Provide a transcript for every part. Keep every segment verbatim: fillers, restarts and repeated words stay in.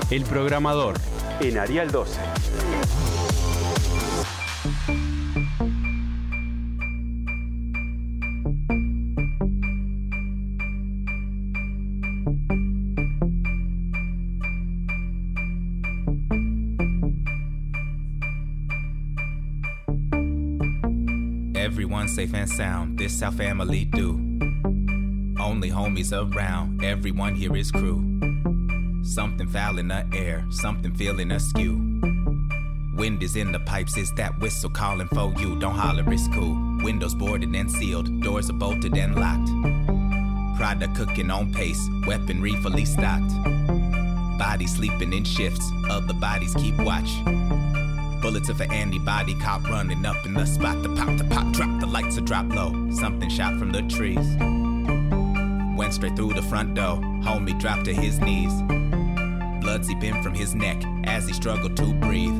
El Programador, en Arial doce. Everyone safe and sound, this our family do. Only homies around, everyone here is crew. Something foul in the air, something feeling askew. Wind is in the pipes, is that whistle calling for you? Don't holler, it's cool. Windows boarded and sealed, doors are bolted and locked. Product cooking on pace, weaponry fully stocked. Bodies sleeping in shifts, other bodies keep watch. Bullets of an antibody cop running up in the spot. The pop, the pop, drop, the lights are drop low. Something shot from the trees. Went straight through the front door, homie dropped to his knees. Blood seeping from his neck as he struggled to breathe.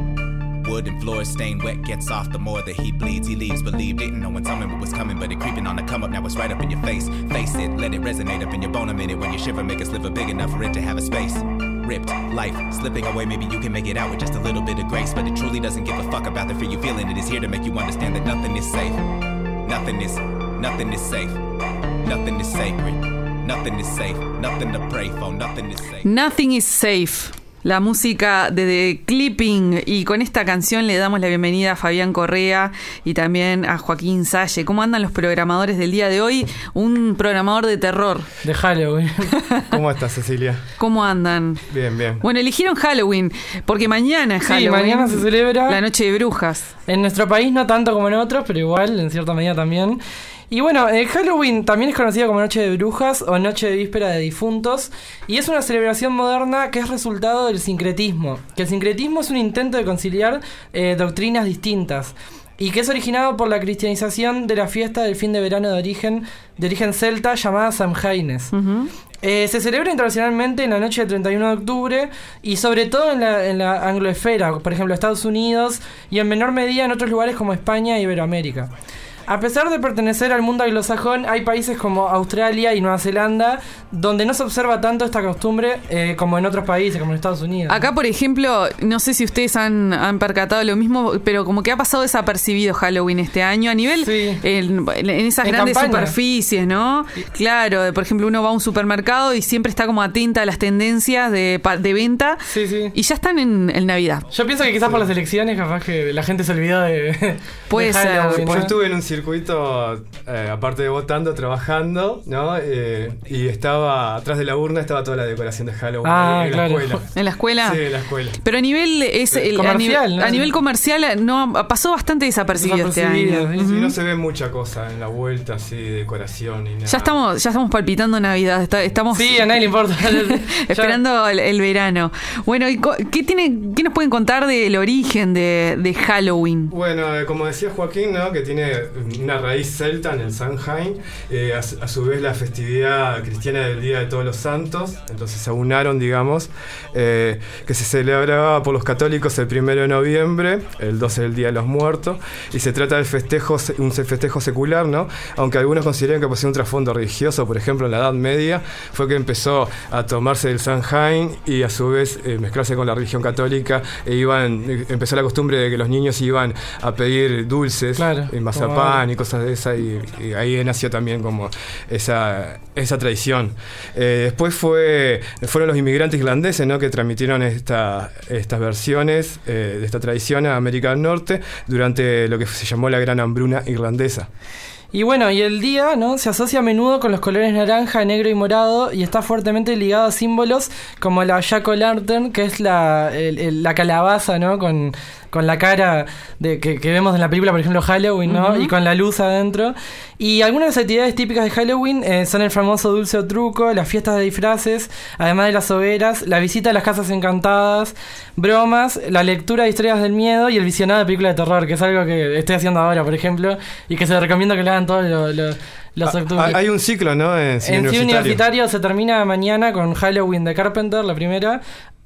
Wooden floors stained wet, gets off the more that he bleeds. He leaves, believe, didn't know when something what was coming, but it creeping on the come up, now it's right up in your face. Face it, let it resonate up in your bone a minute. When you shiver, make a sliver big enough for it to have a space. Ripped, life, slipping away, maybe you can make it out with just a little bit of grace. But it truly doesn't give a fuck about the fear you feeling. It is here to make you understand that nothing is safe. Nothing is, nothing is safe. Nothing is sacred. Nothing is safe. Nothing to pray for. Nothing is safe. Nothing is safe. La música de The Clipping, y con esta canción le damos la bienvenida a Fabián Correa y también a Joaquín Salle. ¿Cómo andan los programadores del día de hoy? Un programador de terror. De Halloween. ¿Cómo estás, Cecilia? ¿Cómo andan? Bien, bien. Bueno, eligieron Halloween porque mañana es Halloween. Sí, mañana se celebra la Noche de Brujas. En nuestro país no tanto como en otros, pero igual, en cierta medida también. Y bueno, eh, Halloween también es conocido como Noche de Brujas o Noche de Víspera de Difuntos, y es una celebración moderna que es resultado del sincretismo, que el sincretismo es un intento de conciliar eh, doctrinas distintas, y que es originado por la cristianización de la fiesta del fin de verano de origen, de origen celta llamada Samhaines. Uh-huh. Eh, se celebra internacionalmente en la noche del treinta y uno de octubre y sobre todo en la, en la angloesfera, por ejemplo Estados Unidos, y en menor medida en otros lugares como España e Iberoamérica. A pesar de pertenecer al mundo anglosajón, hay países como Australia y Nueva Zelanda donde no se observa tanto esta costumbre eh, como en otros países, como en Estados Unidos. Acá, por ejemplo, no sé si ustedes han, han percatado lo mismo, pero como que ha pasado desapercibido Halloween este año a nivel, sí. en, en esas en grandes campaña. Superficies, ¿no? Sí. Claro, por ejemplo, uno va a un supermercado y siempre está como atenta a las tendencias de, de venta, sí, sí. y ya están en, en Navidad. Yo pienso que quizás sí. por las elecciones capaz que la gente se olvidó de, Puede de ser. Halloween. Pues estuve en un circuito, eh, aparte de votando, trabajando, ¿no? Eh, y estaba atrás de la urna, estaba toda la decoración de Halloween ah, en claro. la escuela. ¿En la escuela? Sí, en la escuela. Pero a nivel es el, comercial, a nivel, ¿no? a nivel comercial no pasó bastante desapercibido, desapercibido este año. Sí, Uh-huh. no se ve mucha cosa en la vuelta así de decoración y nada. Ya estamos, ya estamos palpitando Navidad, está, estamos sí, a nadie le importa. esperando el, el verano. Bueno, ¿y qué tiene, qué nos pueden contar del origen de, de Halloween? Bueno, eh, como decía Joaquín, ¿no? Que tiene una raíz celta en el Samhain, eh, a, a su vez la festividad cristiana del Día de Todos los Santos, entonces se aunaron, digamos, eh, que se celebraba por los católicos el primero de noviembre, el doce del Día de los Muertos, y se trata del festejo, un festejo secular, ¿no? Aunque algunos consideran que posee un trasfondo religioso, por ejemplo, en la Edad Media, fue que empezó a tomarse el Samhain y a su vez eh, mezclarse con la religión católica, e iban, eh, empezó la costumbre de que los niños iban a pedir dulces, claro, y mazapán y cosas de esas, y, y ahí nació también como esa, esa tradición. Eh, después fue, fueron los inmigrantes irlandeses, ¿no? Que transmitieron esta, estas versiones eh, de esta tradición a América del Norte durante lo que se llamó la Gran Hambruna Irlandesa. Y bueno, y el día, ¿no? Se asocia a menudo con los colores naranja, negro y morado, y está fuertemente ligado a símbolos como la jack-o'-lantern, que es la, el, el, la calabaza, ¿no? Con, con la cara de que, que vemos en la película, por ejemplo, Halloween, ¿no? Uh-huh. Y con la luz adentro. Y algunas de las actividades típicas de Halloween eh, son el famoso dulce o truco, las fiestas de disfraces, además de las hogueras, la visita a las casas encantadas, bromas, la lectura de historias del miedo y el visionado de películas de terror, que es algo que estoy haciendo ahora, por ejemplo, y que se recomiendo que lo hagan todos los... Lo, los octubre. Hay un ciclo, ¿no? En Cine Universitario. En Cine Universitario se termina mañana con Halloween de Carpenter, la primera.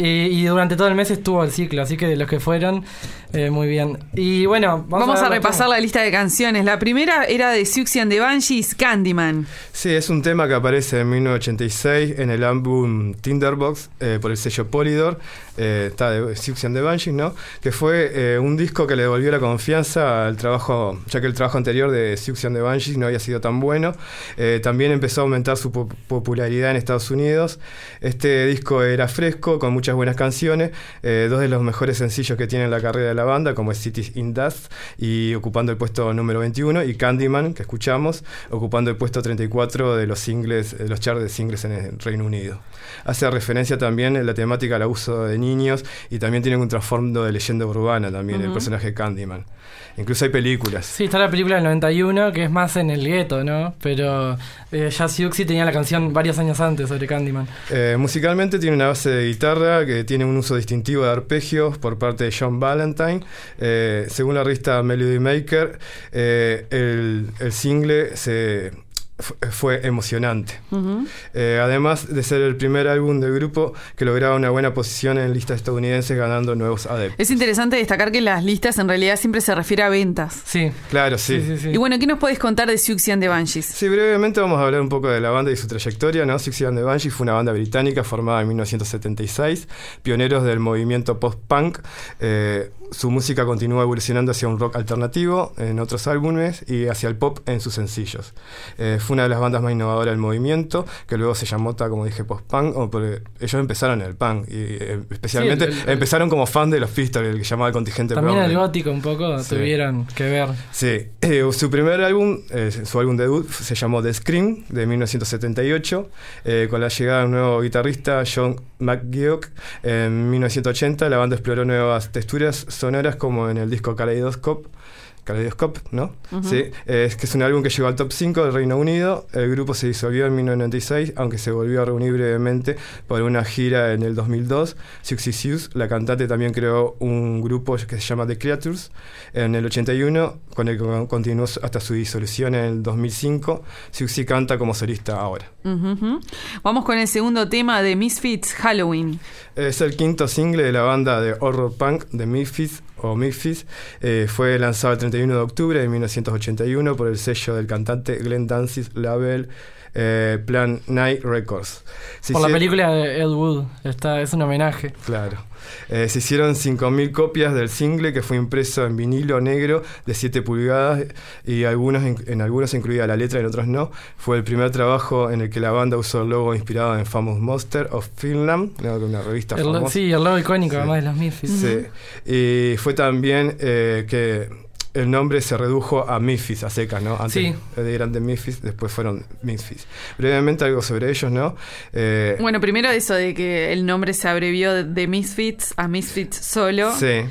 Y, y durante todo el mes estuvo el ciclo, así que de los que fueron, eh, muy bien. Y bueno, vamos, vamos a, a repasar tema. la lista de canciones. La primera era de Siouxsie and the Banshees, Candyman. Sí, es un tema que aparece en mil novecientos ochenta y seis en el álbum Tinderbox eh, por el sello Polydor. Eh, está de Siouxsie and the Banshees, ¿no? Que fue eh, un disco que le devolvió la confianza al trabajo, ya que el trabajo anterior de Siouxsie and the Banshees no había sido tan bueno. Eh, también empezó a aumentar su po- popularidad en Estados Unidos. Este disco era fresco, con muchas buenas canciones, eh, dos de los mejores sencillos que tiene la carrera de la banda, como es Cities in Dust, y ocupando el puesto número veintiuno, y Candyman, que escuchamos, ocupando el puesto treinta y cuatro de los singles, de los charts de singles en el Reino Unido. Hace referencia también en la temática al abuso de niños, y también tiene un trasfondo de leyenda urbana también, uh-huh. el personaje Candyman. Incluso hay películas. Sí, está la película del noventa y uno, que es más en el gueto, ¿no? Pero eh, ya Siouxsie tenía la canción varios años antes sobre Candyman. Eh, musicalmente tiene una base de guitarra que tiene un uso distintivo de arpegios por parte de John Valentine. Eh, según la revista Melody Maker, eh, el, el single se... fue emocionante. Uh-huh. Eh, además de ser el primer álbum del grupo que lograba una buena posición en listas estadounidenses, ganando nuevos adeptos. Es interesante destacar que las listas en realidad siempre se refiere a ventas. Sí. Claro, sí. sí, sí, sí. Y bueno, ¿qué nos podés contar de Siouxsie and the Banshees? Sí, brevemente vamos a hablar un poco de la banda y su trayectoria, ¿no? Siouxsie and the Banshees fue una banda británica formada en mil novecientos setenta y seis, pioneros del movimiento post-punk. Eh, su música continuó evolucionando hacia un rock alternativo en otros álbumes y hacia el pop en sus sencillos. Eh, fue una de las bandas más innovadoras del movimiento, que luego se llamó, como dije, post-punk, o porque ellos empezaron en el punk, y eh, especialmente sí, el, el, empezaron como fan de los Pistols, el que llamaba el contingente también Bromley. El gótico un poco sí. tuvieron que ver. Sí, eh, su primer álbum, eh, su álbum debut, se llamó The Scream, de mil novecientos setenta y ocho, eh, con la llegada de un nuevo guitarrista, John McGeoch. En mil novecientos ochenta la banda exploró nuevas texturas sonoras, como en el disco Kaleidoscope, Kaleidoscope, ¿no? Uh-huh. Sí, es que es un álbum que llegó al top cinco del Reino Unido. El grupo se disolvió en mil novecientos noventa y seis, aunque se volvió a reunir brevemente por una gira en el dos mil dos. Siouxsie Sioux, la cantante, también creó un grupo que se llama The Creatures en el ochenta y uno, con el que continuó hasta su disolución en el dos mil cinco. Siouxsie canta como solista ahora. Uh-huh. Vamos con el segundo tema de Misfits, Halloween. Es el quinto single de la banda de horror punk de Misfits, o Misfits. Eh, fue lanzado el treinta y uno de octubre de mil novecientos ochenta y uno por el sello del cantante Glenn Danzig's label eh, Plan Night Records. Se por hici- la película de Ed Wood, está, es un homenaje. Claro. Eh, se hicieron cinco mil copias del single, que fue impreso en vinilo negro de siete pulgadas, y algunos, en, en algunos incluía la letra y en otros no. Fue el primer trabajo en el que la banda usó el logo inspirado en Famous Monster of Finland, ¿no? Una revista el, famosa. Sí, el logo icónico, sí. Además de los Misfits. Sí. Uh-huh. Y fue también eh, que el nombre se redujo a Misfits, a secas, ¿no? Antes sí. eran de Misfits, después fueron Misfits. Brevemente algo sobre ellos, ¿no? Eh, bueno, primero eso de que el nombre se abrevió de, de Misfits a Misfits solo. Sí.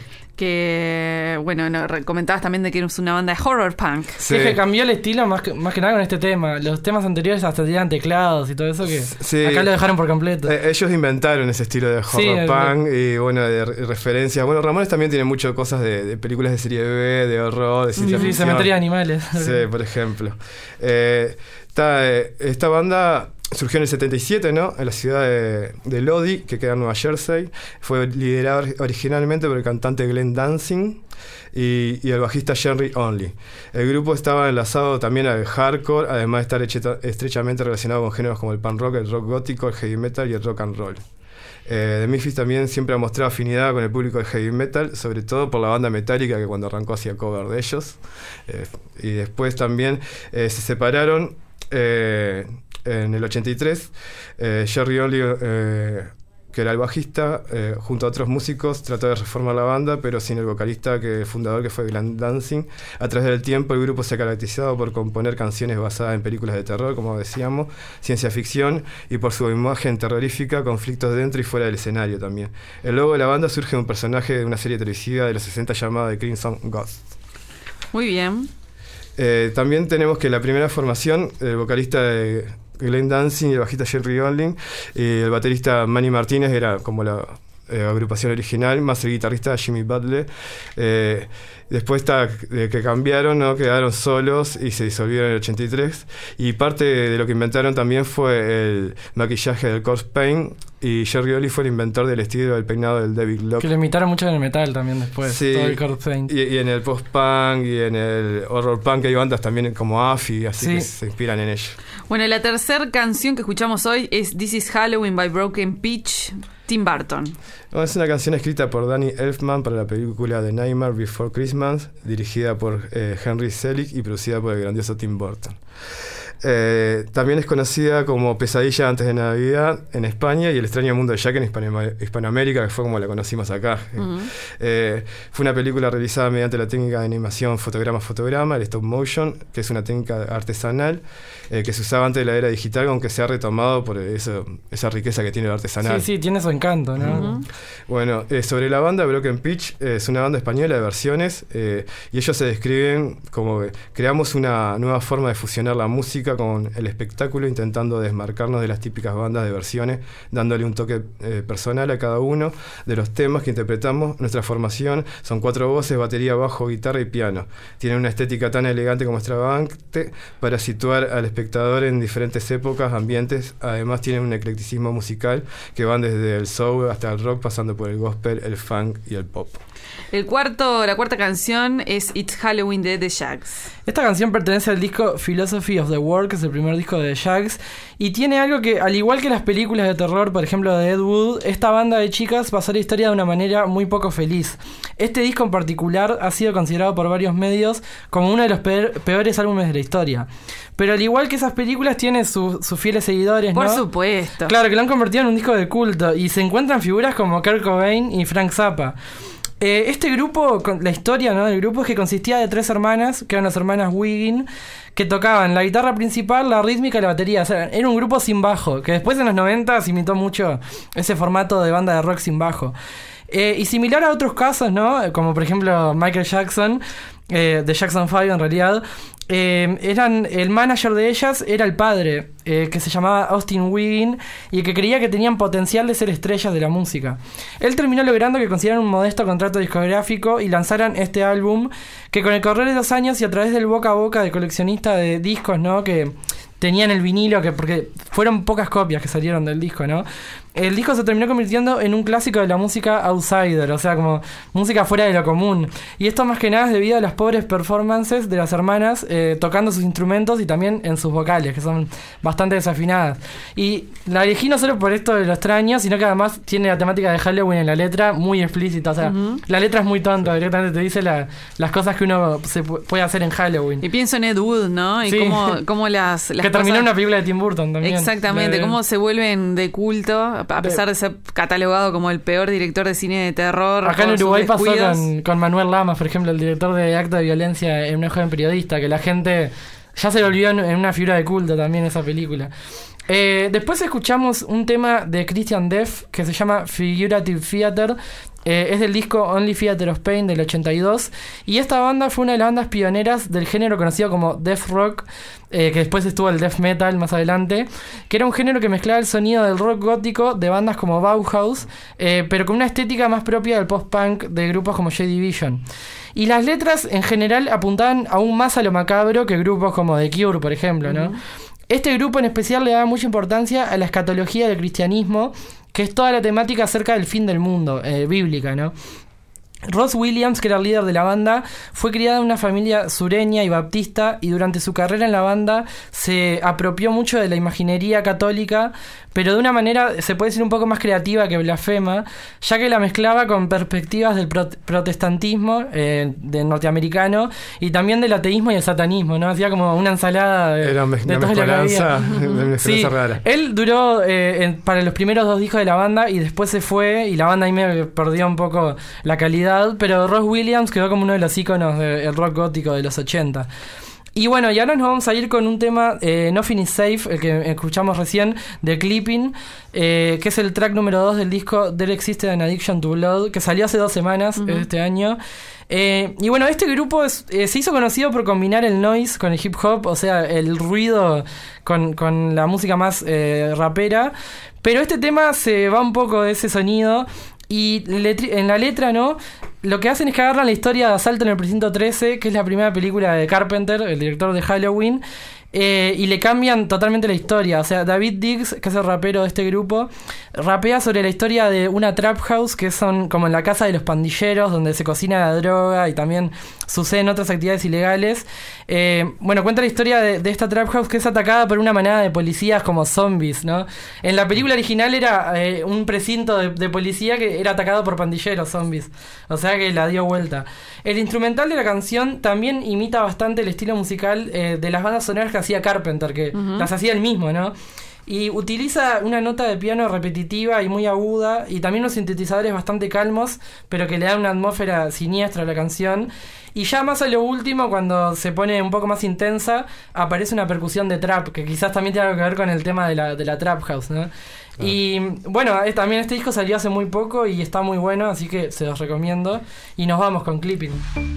Que, bueno, no, comentabas también de que es una banda de horror punk. Sí, es que cambió el estilo más que, más que nada con este tema. Los temas anteriores hasta tenían teclados y todo eso, que sí. Acá lo dejaron por completo. Eh, ellos inventaron ese estilo de horror sí, punk el... y, bueno, de re- referencias. Bueno, Ramones también tiene muchas cosas de, de películas de serie B, de horror, de ciencia sí, ficción. Cementerio de Animales. Sí, por ejemplo. Eh, esta, eh, esta banda surgió en el setenta y siete, ¿no? En la ciudad de, de Lodi, que queda en Nueva Jersey. Fue liderada originalmente por el cantante Glenn Danzig y, y el bajista Jerry Only. El grupo estaba enlazado también al hardcore, además de estar echeta, estrechamente relacionado con géneros como el punk rock, el rock gótico, el heavy metal y el rock and roll. Eh, The Misfits también siempre ha mostrado afinidad con el público del heavy metal, sobre todo por la banda Metallica, que cuando arrancó hacía cover de ellos. Eh, y después también eh, se separaron eh, en el ochenta y tres. eh, Jerry Only, eh, que era el bajista, eh, junto a otros músicos, trató de reformar la banda, pero sin el vocalista, que el fundador, que fue Glenn Danzig. A través del tiempo, el grupo se ha caracterizado por componer canciones basadas en películas de terror, como decíamos, ciencia ficción, y por su imagen terrorífica, conflictos dentro y fuera del escenario también. El logo de la banda surge de un personaje de una serie televisiva de los sesenta llamada The Crimson Ghost. Muy bien. Eh, también tenemos que la primera formación, el vocalista de Glenn Danzig y el bajista Jerry Only, y el baterista Manny Martínez, era como la, eh, agrupación original, más el guitarrista Jimmy Butler. Eh, después está, de que cambiaron, ¿no? Quedaron solos y se disolvieron en el ochenta y tres. Y parte de lo que inventaron también fue el maquillaje del corpse paint. Y Jerry Lee fue el inventor del estilo del peinado del David Locke. Que lo imitaron mucho en el metal también después, sí, todo el corpse paint. Y, y en el post-punk y en el horror punk hay bandas también como Affy, así sí. que se inspiran en ello. Bueno, la tercera canción que escuchamos hoy es This is Halloween by Broken Peach, Tim Burton. No, es una canción escrita por Danny Elfman para la película The Nightmare Before Christmas, dirigida por eh, Henry Selick y producida por el grandioso Tim Burton. Eh, también es conocida como Pesadilla antes de Navidad en España y El extraño mundo de Jack en Hispano- Hispanoamérica, que fue como la conocimos acá. Uh-huh. Eh, fue una película realizada mediante la técnica de animación fotograma-fotograma, el stop motion, que es una técnica artesanal eh, que se usaba antes de la era digital, aunque se ha retomado por eso, esa riqueza que tiene el artesanal. Sí, sí, tiene su encanto, ¿no? Uh-huh. Bueno, eh, sobre la banda, Broken Peach eh, es una banda española de versiones eh, y ellos se describen como que creamos una nueva forma de fusionar la música con el espectáculo, intentando desmarcarnos de las típicas bandas de versiones, dándole un toque eh, personal a cada uno de los temas que interpretamos. Nuestra formación son cuatro voces, batería, bajo, guitarra y piano. Tienen una estética tan elegante como extravagante para situar al espectador en diferentes épocas, ambientes. Además tienen un eclecticismo musical que van desde el soul hasta el rock, pasando por el gospel, el funk y el pop. El cuarto, la cuarta canción es It's Halloween de The Jags. Esta canción pertenece al disco Philosophy of the World, que es el primer disco de The Jags, y tiene algo que, al igual que las películas de terror, por ejemplo de Ed Wood, esta banda de chicas pasó la historia de una manera muy poco feliz. Este disco en particular ha sido considerado por varios medios como uno de los peor, peores álbumes de la historia. Pero al igual que esas películas, tiene su, sus fieles seguidores, ¿no? Por supuesto. Claro, que lo han convertido en un disco de culto, y se encuentran figuras como Kurt Cobain y Frank Zappa. Eh, este grupo, la historia, ¿no?, del grupo es que consistía de tres hermanas, que eran las hermanas Wiggin, que tocaban la guitarra principal, la rítmica y la batería. O sea, era un grupo sin bajo, que después en los noventa se imitó mucho ese formato de banda de rock sin bajo. Eh, y similar a otros casos, ¿no?, como por ejemplo Michael Jackson, eh, de Jackson five en realidad, eh, eran, el manager de ellas era el padre, eh, que se llamaba Austin Wiggin, y que creía que tenían potencial de ser estrellas de la música. Él terminó logrando que consiguieran un modesto contrato discográfico y lanzaran este álbum, que con el correr de los años y a través del boca a boca de coleccionista de discos, ¿no?, que tenían el vinilo, que porque fueron pocas copias que salieron del disco, ¿no?, el disco se terminó convirtiendo en un clásico de la música outsider, o sea, como música fuera de lo común. Y esto más que nada es debido a las pobres performances de las hermanas eh, tocando sus instrumentos y también en sus vocales, que son bastante desafinadas. Y la elegí no solo por esto de lo extraño, sino que además tiene la temática de Halloween en la letra muy explícita. O sea, uh-huh. la letra es muy tonta, directamente te dice la, las cosas que uno se puede hacer en Halloween. Y pienso en Ed Wood, ¿no? Y sí. cómo, cómo las, las que terminó cosas... en una película de Tim Burton también. Exactamente, de... cómo se vuelven de culto, a pesar de ser catalogado como el peor director de cine de terror. Acá en Uruguay pasó con, con Manuel Lamas, por ejemplo, el director de Acto de Violencia en una joven periodista, que la gente ya se lo olvidó en, en una figura de culto también esa película. Eh, después escuchamos un tema de Christian Deaf que se llama Figurative Theater. Eh, es del disco Only Theater of Pain del ochenta y dos, y esta banda fue una de las bandas pioneras del género conocido como Death Rock, eh, que después estuvo el Death Metal más adelante, que era un género que mezclaba el sonido del rock gótico de bandas como Bauhaus, eh, pero con una estética más propia del post-punk de grupos como Joy Division. Y las letras en general apuntaban aún más a lo macabro que grupos como The Cure, por ejemplo, ¿no? Uh-huh. Este grupo en especial le daba mucha importancia a la escatología del cristianismo, que es toda la temática acerca del fin del mundo, eh, bíblica, ¿no? Ross Williams, que era el líder de la banda, fue criada en una familia sureña y baptista, y durante su carrera en la banda se apropió mucho de la imaginería católica, pero de una manera, se puede decir, un poco más creativa que blasfema, ya que la mezclaba con perspectivas del pro- protestantismo eh, de norteamericano y también del ateísmo y el satanismo, ¿no? Hacía como una ensalada de, Era me- de una mezcolanza, una mezcolanza sí, rara. Él duró eh, en, para los primeros dos discos de la banda y después se fue, y la banda ahí me perdió un poco la calidad, pero Ross Williams quedó como uno de los íconos del rock gótico de los ochenta. Y bueno, y ahora nos vamos a ir con un tema, eh, Nothing is Safe, el que escuchamos recién, de Clipping, eh, que es el track número dos del disco There Existed an Addiction to Blood, que salió hace dos semanas, uh-huh. este año. Eh, y bueno, este grupo es, eh, se hizo conocido por combinar el noise con el hip hop, o sea, el ruido con, con la música más eh, rapera, pero este tema se va un poco de ese sonido. Y letri- en la letra, ¿no? Lo que hacen es que agarran la historia de Asalto en el Precinto trece, que es la primera película de Carpenter, el director de Halloween, eh, y le cambian totalmente la historia. O sea, David Diggs, que es el rapero de este grupo, rapea sobre la historia de una trap house, que son como en la casa de los pandilleros, donde se cocina la droga y también suceden otras actividades ilegales. Eh, bueno, cuenta la historia de, de esta trap house que es atacada por una manada de policías como zombies, ¿no? En la película original era eh, un precinto de, de policía que era atacado por pandilleros zombies. O sea que la dio vuelta. El instrumental de la canción también imita bastante el estilo musical eh, de las bandas sonoras que hacía Carpenter, que uh-huh. las hacía él mismo, ¿no? Y utiliza una nota de piano repetitiva y muy aguda, y también unos sintetizadores bastante calmos, pero que le dan una atmósfera siniestra a la canción. Y ya más a lo último, cuando se pone un poco más intensa, aparece una percusión de trap, que quizás también tiene algo que ver con el tema de la, de la trap house, ¿no? Ah. Y bueno, es, también este disco salió hace muy poco y está muy bueno, así que se los recomiendo. Y nos vamos con Clipping.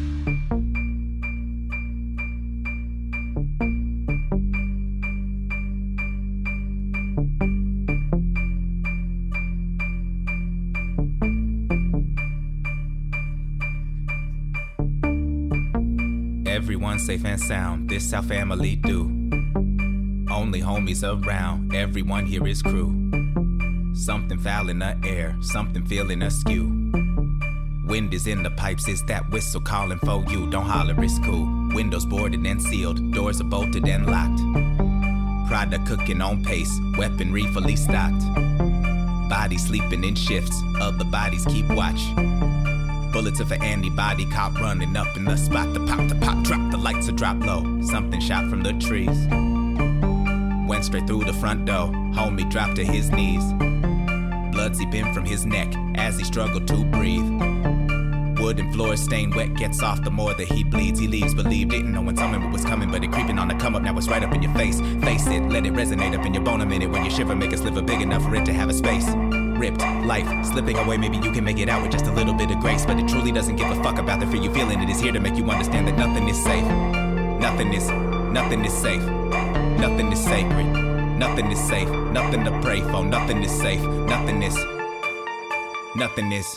Everyone safe and sound, this our family do. Only homies around, everyone here is crew. Something foul in the air, something feeling askew. Wind is in the pipes, it's that whistle calling for you. Don't holler, it's cool. Windows boarded and sealed, doors are bolted and locked. Product cooking on pace, weaponry fully stocked. Bodies sleeping in shifts, other bodies keep watch. Bullets of an antibody cop running up in the spot. The pop, the pop, drop, the lights are drop low. Something shot from the trees. Went straight through the front door. Homie dropped to his knees. Blood seeping from his neck as he struggled to breathe. Wooden floor stained wet, gets off the more that he bleeds. He leaves, believe, didn't know when something was coming, but it creeping on the come up, now it's right up in your face. Face it, let it resonate up in your bone a minute. When you shiver, make a sliver big enough for it to have a space. Ripped, life slipping away, maybe you can make it out with just a little bit of grace. But it truly doesn't give a fuck about the fear you feeling. It is here to make you understand that nothing is safe. Nothing is, nothing is safe. Nothing is sacred. Nothing is safe. Nothing to pray for. Nothing is safe. Nothing is, nothing is.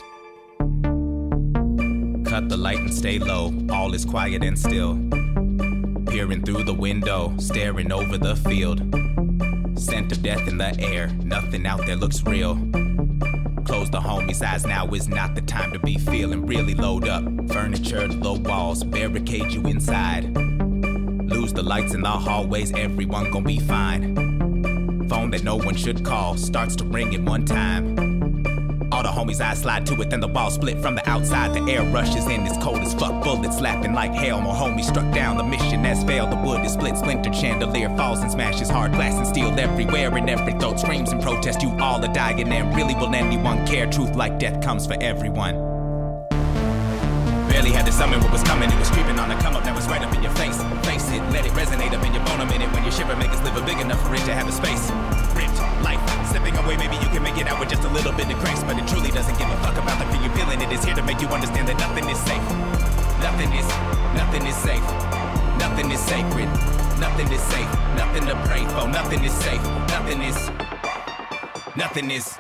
Cut the light and stay low. All is quiet and still. Peering through the window, staring over the field. Scent of death in the air. Nothing out there looks real. Close the homie's eyes, now is not the time to be feeling. Really load up, furniture, low walls, barricade you inside. Lose the lights in the hallways, everyone gon' be fine. Phone that no one should call, starts to ring at one time. All the homies' eyes slide to it, then the wall split from the outside. The air rushes in, it's cold as fuck, bullets slapping like hail. More homies struck down, the mission has failed. The wood is split, splintered, chandelier falls and smashes. Hard glass and steel everywhere, and every throat screams in protest. You all are dying, and really will anyone care? Truth like death comes for everyone. Barely had to summon what was coming, it was creeping on the come up, now it's right up in your face. Face it, let it resonate up in your bone a minute. When you shiver, make a sliver big enough for it to have a space. Ripped, life slipping away, maybe you can make it out with just a little bit of grace. But it truly doesn't give a fuck about the fear you're feeling. It is here to make you understand that nothing is safe. Nothing is, nothing is safe. Nothing is sacred. Nothing is safe. Nothing to pray for. Nothing is safe. Nothing is, nothing is.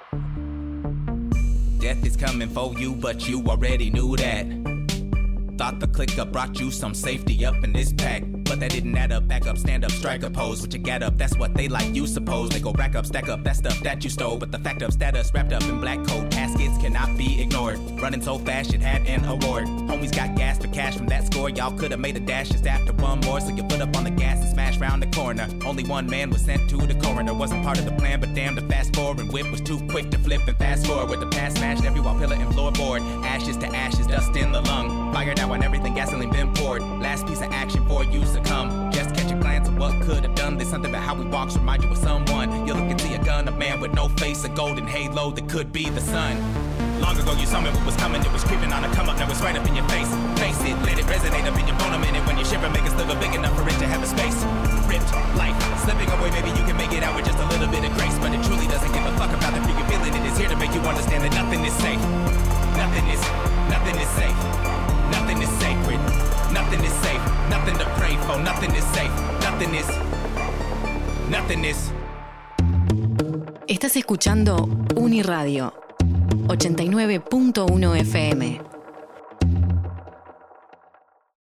Death is coming for you, but you already knew that. Thought the click up brought you some safety up in this pack. But that didn't add up, back up, stand up, strike a pose. What you got up, that's what they like, you suppose. They go rack up, stack up, that stuff that you stole. But the fact of status wrapped up in black coat caskets cannot be ignored. Running so fast, it had an award. Homies got gas for cash from that score. Y'all could've made a dash just after one more. So you put up on the gas and smash round the corner. Only one man was sent to the coroner. Wasn't part of the plan, but damn, the fast forward whip was too quick to flip and fast forward. The past smashed every wall, pillar, and floorboard. Ashes to ashes, dust in the lung. Fire now on everything, gasoline been poured. Last piece of action for you to come. Just catch a glance of what could have done. There's something about how we walk, remind you of someone. You look and see a gun, a man with no face, a golden halo that could be the sun. Long ago you summoned what was coming, it was creeping on a come up, now it's right up in your face. Face it, let it resonate up in your bone a minute. When you shiver, make a sliver big enough for it to have a space. Ripped, life slipping away, maybe you can make it out with just a little bit of grace. But it truly doesn't give a fuck about the fear you're feeling. It is here to make you understand that nothing is safe. Nothing is, nothing is safe. Nothing is sacred. Nothing is safe. Nothing to pray for. Nothing is safe. Nothing is, nothing is. Estás escuchando Uniradio ochenta y nueve punto uno F M.